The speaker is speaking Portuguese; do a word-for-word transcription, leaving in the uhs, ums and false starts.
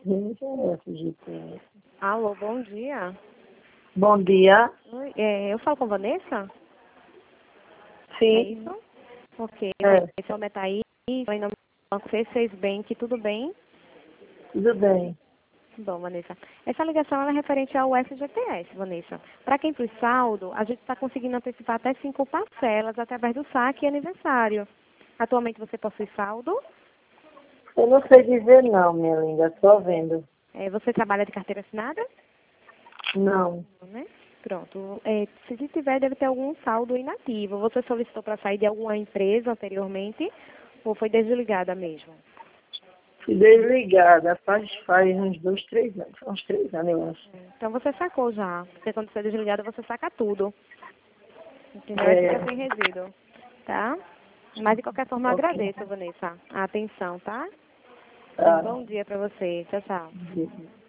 Gente, é F G T S. Alô, bom dia. Bom dia. Oi, é, eu falo com Vanessa? É Sim. isso? Ok. É, Esse nome é Thaís. Oi, nome do Banco C seis Bank. Tudo bem? tudo bem. Bom, Vanessa. Essa ligação ela é referente ao F G T S, Vanessa. Para quem possui saldo, a gente está conseguindo antecipar até cinco parcelas através do saque e aniversário. Atualmente você possui saldo? Eu não sei dizer não, minha linda. Só vendo. É, você trabalha de carteira assinada? Não. Né? Pronto. É, se tiver, deve ter algum saldo inativo. Você solicitou para sair de alguma empresa anteriormente ou foi desligada mesmo? Fui desligada. Faz, faz uns dois, três anos. Uns três anos, eu acho. Então você sacou já. Porque quando você é desligada, você saca tudo. Entendeu? Aí É, fica sem resíduo. Tá? Mas de qualquer forma, eu ok. agradeço, Vanessa, a atenção, tá? Um Tá. bom dia para você. Tchau, tchau.